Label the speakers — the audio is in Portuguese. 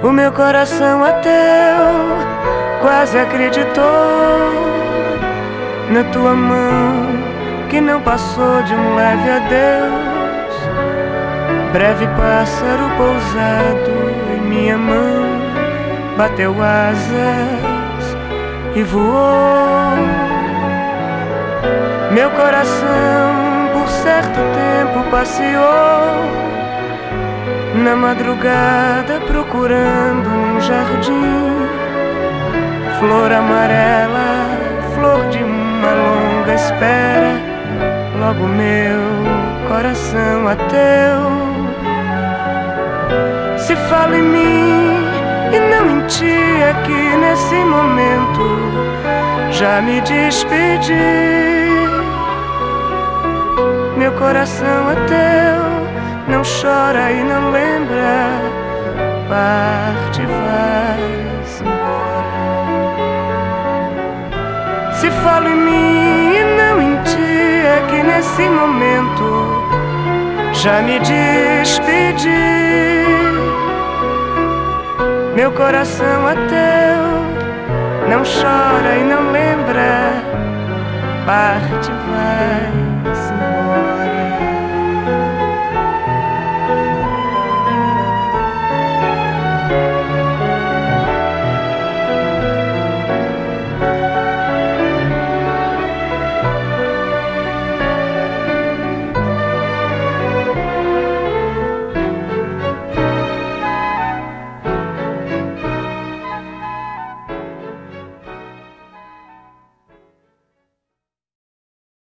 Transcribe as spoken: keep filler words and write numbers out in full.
Speaker 1: O meu coração ateu quase acreditou na tua mão que não passou de um leve adeus. Breve pássaro pousado em minha mão bateu asas e voou. Meu coração por certo tempo passeou na madrugada procurando num jardim flor amarela, flor de uma longa espera. Logo meu coração ateu se fala em mim e não em ti, é que nesse momento já me despedi. Meu coração ateu não chora e não lembra, parte, vai-se embora. Se falo em mim e não em ti, é que nesse momento já me despedi. Meu coração ateu não chora e não lembra, parte, vai